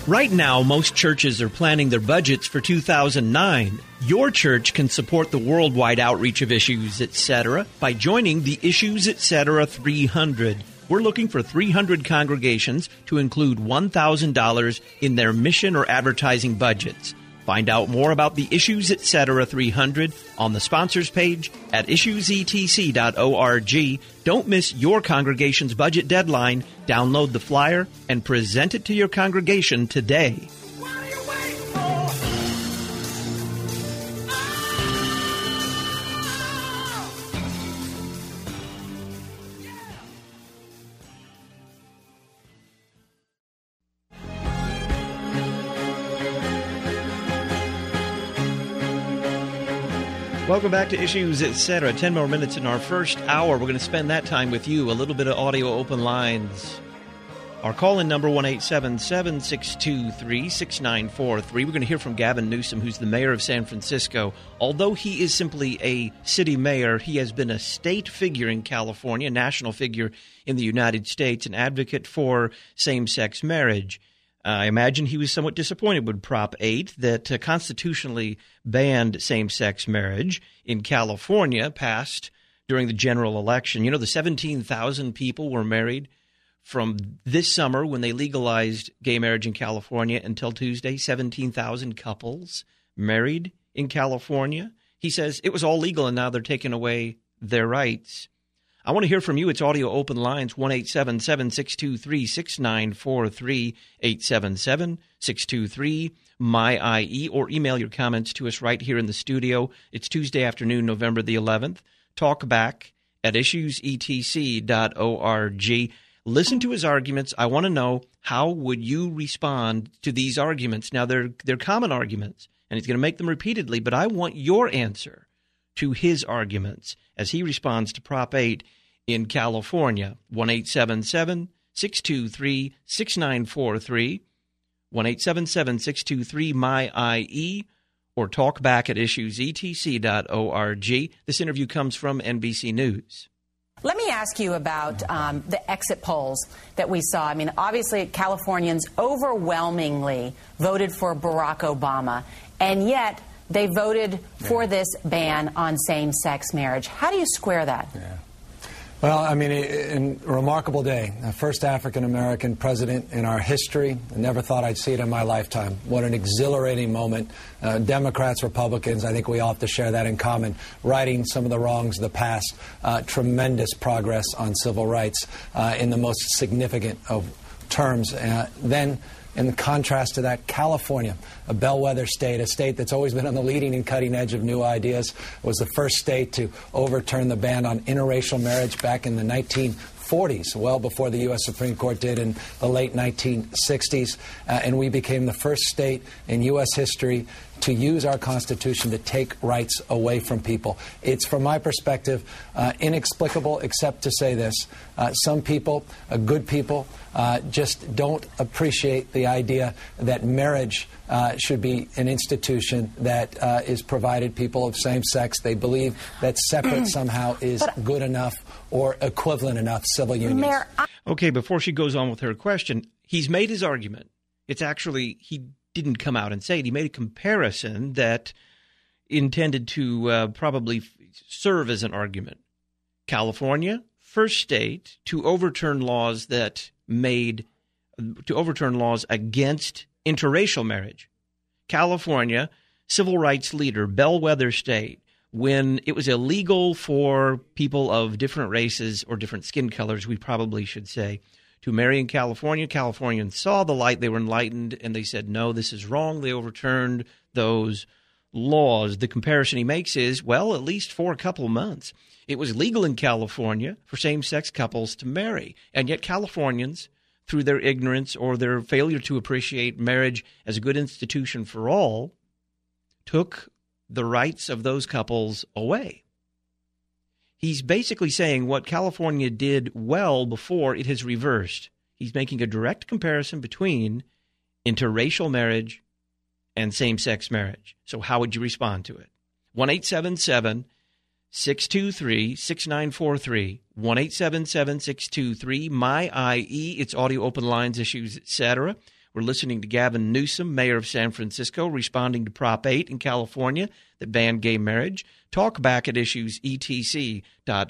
Right now, most churches are planning their budgets for 2009. Your church can support the worldwide outreach of Issues Etc. by joining the Issues Etc. 300. We're looking for 300 congregations to include $1,000 in their mission or advertising budgets. Find out more about the Issues Etc. 300 on the sponsors page at issuesetc.org. Don't miss your congregation's budget deadline. Download the flyer and present it to your congregation today. Welcome back to Issues Etc. 10 more minutes in our first hour. We're going to spend that time with you. A little bit of audio open lines. Our call-in number, 1-877-623-6943. We're going to hear from Gavin Newsom, who's the mayor of San Francisco. Although he is simply a city mayor, he has been a state figure in California, a national figure in the United States, an advocate for same-sex marriage. I imagine he was somewhat disappointed with Prop 8 that constitutionally banned same-sex marriage in California, passed during the general election. You know, the 17,000 people were married from this summer when they legalized gay marriage in California until Tuesday. 17,000 couples married in California. He says it was all legal and now they're taking away their rights. I want to hear from you. It's audio open lines, 1-877-623-6943, 877-623-MY-IE, or email your comments to us right here in the studio. It's Tuesday afternoon, November the 11th. Talk back at issuesetc.org. Listen to his arguments. I want to know, how would you respond to these arguments? Now, they're common arguments, and he's going to make them repeatedly, but I want your answer to his arguments as he responds to Prop 8 in California. 1-877-623-6943, 1-877-623-MY-IE, or talk back at issuesetc.org. This interview comes from NBC News. Let me ask you about the exit polls that we saw. I mean, obviously, Californians overwhelmingly voted for Barack Obama, and yet they voted for this ban on same-sex marriage. How do you square that? Yeah. Well, I mean, a remarkable day. The first African-American president in our history. I never thought I'd see it in my lifetime. What an exhilarating moment. Democrats, Republicans, I think we all have to share that in common. Righting some of the wrongs of the past. Tremendous progress on civil rights in the most significant of terms. Then, in contrast to that, California, a bellwether state, a state that's always been on the leading and cutting edge of new ideas, was the first state to overturn the ban on interracial marriage back in the 1940s, well before the U.S. Supreme Court did in the late 1960s. And we became the first state in U.S. history to use our Constitution to take rights away from people. It's, from my perspective, inexplicable, except to say this. Some people, good people, just don't appreciate the idea that marriage should be an institution that is provided people of same sex. They believe that separate somehow is good enough or equivalent enough civil unions. Okay, before she goes on with her question, he's made his argument. It's actually, he didn't come out and say it. He made a comparison that intended to probably serve as an argument. California, first state to overturn laws against interracial marriage. California, civil rights leader, bellwether state, when it was illegal for people of different races or different skin colors, we probably should say, to marry in California. Californians saw the light, they were enlightened, and they said, no, this is wrong. They overturned those laws. The comparison he makes is, well, at least for a couple of months, it was legal in California for same-sex couples to marry. And yet Californians, through their ignorance or their failure to appreciate marriage as a good institution for all, took the rights of those couples away. He's basically saying what California did well before, it has reversed. He's making a direct comparison between interracial marriage and same-sex marriage. So how would you respond to it? 1-877-623-6943, 1-877-623-MY-IE. It's audio open lines, Issues Etc. We're listening to Gavin Newsom, mayor of San Francisco, responding to Prop 8 in California that banned gay marriage. Talk back at issuesetc.org.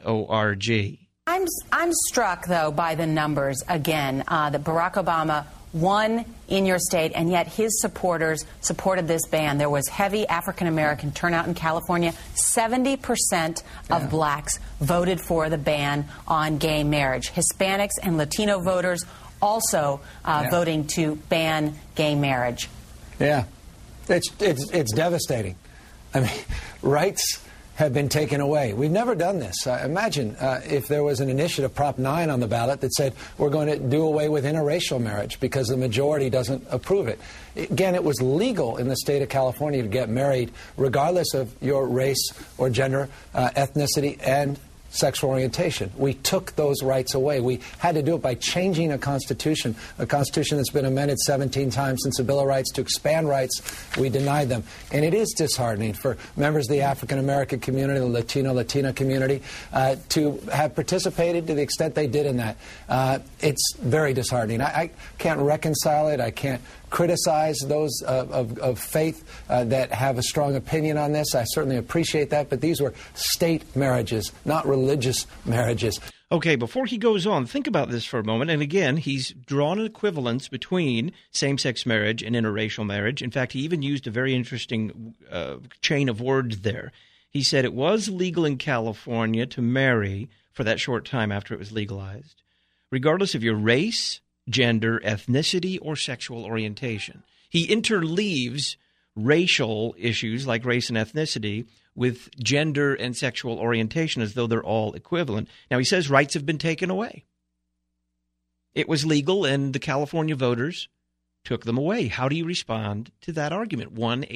I'm struck, though, by the numbers, again, that Barack Obama won in your state, and yet his supporters supported this ban. There was heavy African-American turnout in California. 70% of blacks voted for the ban on gay marriage. Hispanics and Latino voters also voting to ban gay marriage. Yeah, it's devastating. I mean, rights have been taken away. We've never done this. Imagine if there was an initiative, Prop 9, on the ballot that said we're going to do away with interracial marriage because the majority doesn't approve it. Again, it was legal in the state of California to get married regardless of your race or gender, ethnicity, and sexual orientation. We took those rights away. We had to do it by changing a constitution that's been amended 17 times since the Bill of Rights to expand rights. We denied them. And it is disheartening for members of the African-American community, the Latina community, to have participated to the extent they did in that. It's very disheartening. I can't reconcile it. I can't criticize those of faith that have a strong opinion on this. I certainly appreciate that, but these were state marriages, not religious marriages. Okay, before he goes on, think about this for a moment. And again, he's drawn an equivalence between same-sex marriage and interracial marriage. In fact, he even used a very interesting chain of words there. He said it was legal in California to marry for that short time after it was legalized, regardless of your race, gender, ethnicity, or sexual orientation. He interleaves racial issues like race and ethnicity with gender and sexual orientation as though they're all equivalent. Now, he says rights have been taken away. It was legal, and the California voters took them away. How do you respond to that argument?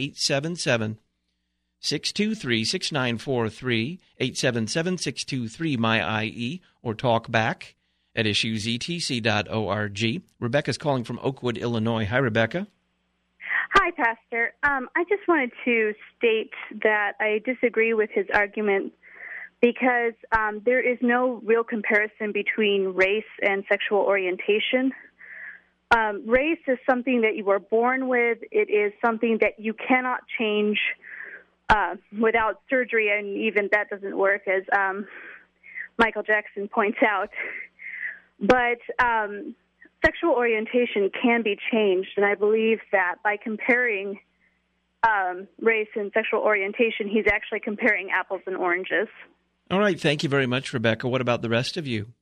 1-877-623-6943, 877-623-MY-IE, or talk back at issuesetc.org. Rebecca's calling from Oakwood, Illinois. Hi, Rebecca. Hi, Pastor. I just wanted to state that I disagree with his argument because there is no real comparison between race and sexual orientation. Race is something that you are born with. It is something that you cannot change without surgery, and even that doesn't work, as Michael Jackson points out. But sexual orientation can be changed, and I believe that by comparing race and sexual orientation, he's actually comparing apples and oranges. All right. Thank you very much, Rebecca. What about the rest of you?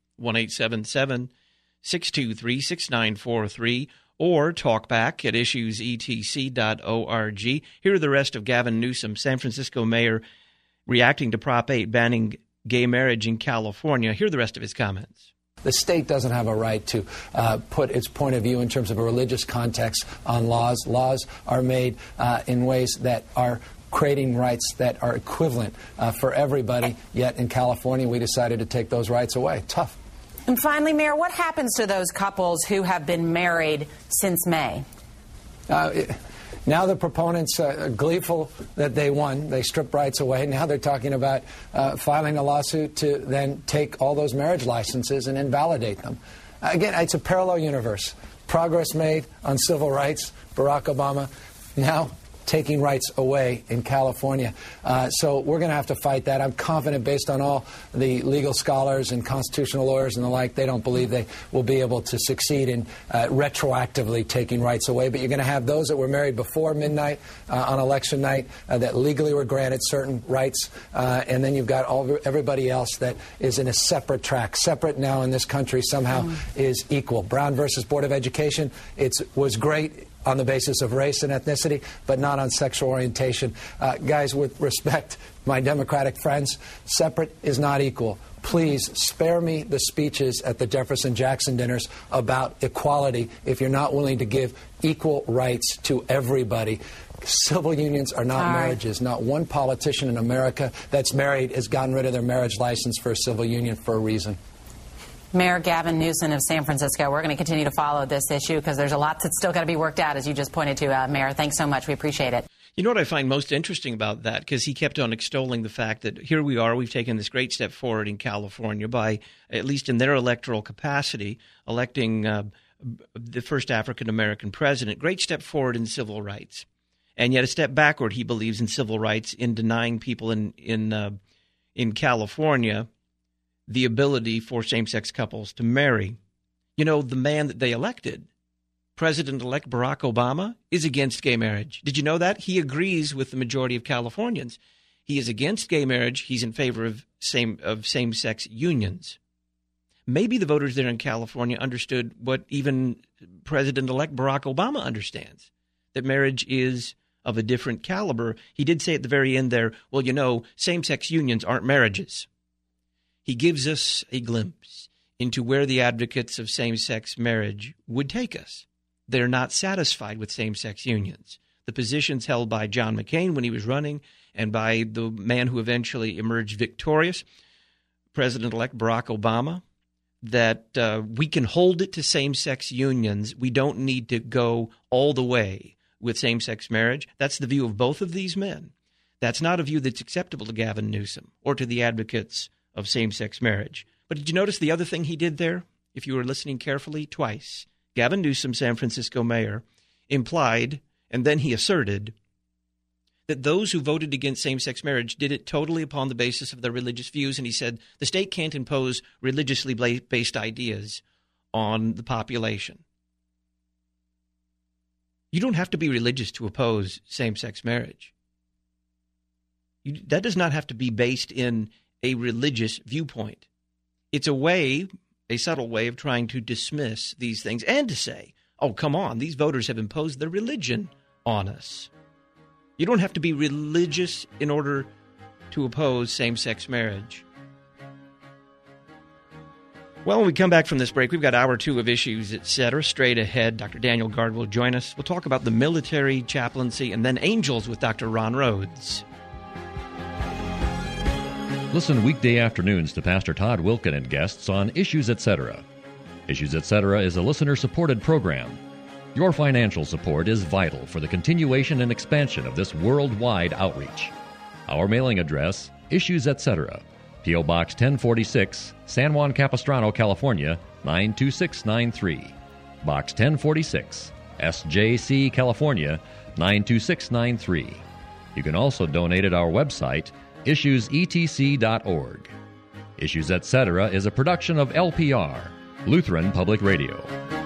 1-877-623-6943 or talk back at issuesetc.org. Here are the rest of Gavin Newsom, San Francisco mayor, reacting to Prop 8 banning gay marriage in California. Here are the rest of his comments. The state doesn't have a right to put its point of view in terms of a religious context on laws. Laws are made in ways that are creating rights that are equivalent for everybody, yet in California we decided to take those rights away. Tough. And finally, Mayor, what happens to those couples who have been married since May? Now the proponents are gleeful that they won. They stripped rights away. Now they're talking about filing a lawsuit to then take all those marriage licenses and invalidate them. Again, it's a parallel universe. Progress made on civil rights. Barack Obama now taking rights away in California. So we're going to have to fight that. I'm confident, based on all the legal scholars and constitutional lawyers and the like, they don't believe they will be able to succeed in retroactively taking rights away. But you're going to have those that were married before midnight on election night that legally were granted certain rights. And then you've got everybody else that is in a separate track. Separate now in this country somehow is equal. Brown versus Board of Education, it was great on the basis of race and ethnicity, but not on sexual orientation. Guys, with respect, my Democratic friends, separate is not equal. Please spare me the speeches at the Jefferson-Jackson dinners about equality if you're not willing to give equal rights to everybody. Civil unions are not marriages. Not one politician in America that's married has gotten rid of their marriage license for a civil union for a reason. Mayor Gavin Newsom of San Francisco, we're going to continue to follow this issue because there's a lot that's still got to be worked out, as you just pointed to, Mayor. Thanks so much. We appreciate it. You know what I find most interesting about that, because he kept on extolling the fact that here we are, we've taken this great step forward in California by, at least in their electoral capacity, electing the first African-American president. Great step forward in civil rights. And yet a step backward, he believes, in civil rights in denying people in California the ability for same-sex couples to marry. You know, the man that they elected, President-elect Barack Obama, is against gay marriage. Did you know that? He agrees with the majority of Californians. He is against gay marriage. He's in favor of same-sex unions. Maybe the voters there in California understood what even President-elect Barack Obama understands, that marriage is of a different caliber. He did say at the very end there, well, you know, same-sex unions aren't marriages. He gives us a glimpse into where the advocates of same-sex marriage would take us. They're not satisfied with same-sex unions. The positions held by John McCain when he was running and by the man who eventually emerged victorious, President-elect Barack Obama, that we can hold it to same-sex unions. We don't need to go all the way with same-sex marriage. That's the view of both of these men. That's not a view that's acceptable to Gavin Newsom or to the advocates of same-sex marriage. But did you notice the other thing he did there? If you were listening carefully, twice. Gavin Newsom, San Francisco mayor, implied, and then he asserted, that those who voted against same-sex marriage did it totally upon the basis of their religious views. And he said the state can't impose religiously based ideas on the population. You don't have to be religious to oppose same-sex marriage. That does not have to be based in a religious viewpoint. It's a subtle way of trying to dismiss these things and to say, oh, come on, these voters have imposed their religion on us. You don't have to be religious in order to oppose same-sex marriage. Well, when we come back from this break, we've got hour two of Issues, Etc. Straight ahead, Dr. Daniel Gard will join us. We'll talk about the military, chaplaincy, and then angels with Dr. Ron Rhodes. Listen weekday afternoons to Pastor Todd Wilken and guests on Issues, Etc. Issues, Etc. is a listener-supported program. Your financial support is vital for the continuation and expansion of this worldwide outreach. Our mailing address, Issues, Etc., P.O. Box 1046, San Juan Capistrano, California, 92693. Box 1046, SJC, California, 92693. You can also donate at our website, issuesetc.org. Issues, Etc. is a production of LPR, Lutheran Public Radio.